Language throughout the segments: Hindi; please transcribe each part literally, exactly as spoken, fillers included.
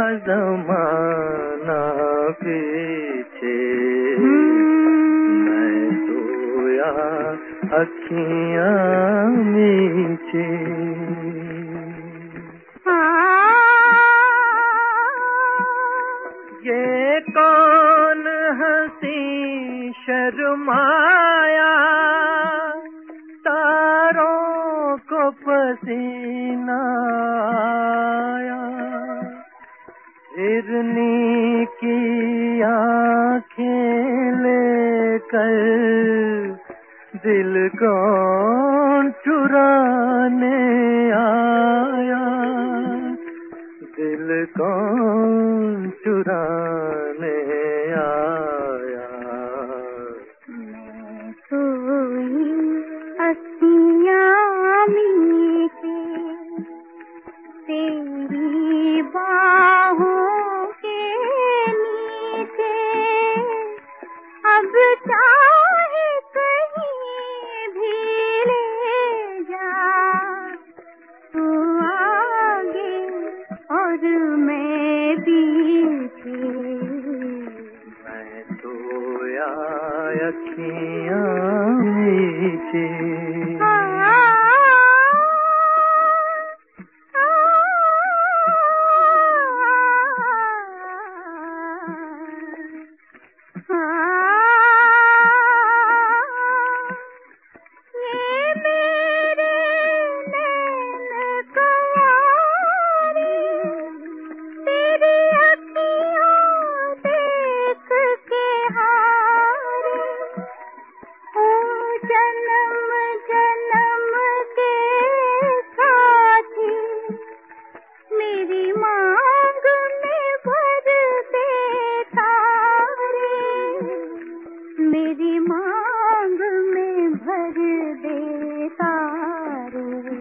जमाना पीछे, मैं सोया अखियां मीचे। ये कौन हंसी शर्माया, तारों को पसीना आया, हिरनी की आँखें लेकर दिल कौन चुराने आया, दिल कौन चुराने आया। मैं सोई अखियां मीचे, तेरी बाहों के नीचे, अब चाहे कहीं भी ले जा, तू आगे और मैं पीछे। मैं सोया अखियां मीचे। मेरी मांग में भर दे तारे।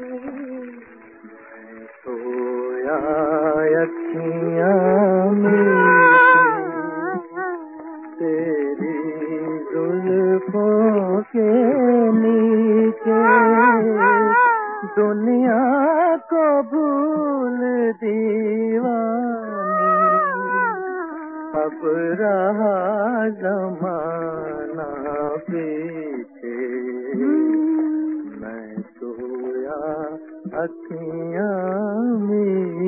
मैं सोया अखियां मीचे, तेरी जुल्फों के नीचे, दुनिया को भूल दीवानी, अब रहा जमाना पीछे, मैं सोया अखियां मीचे।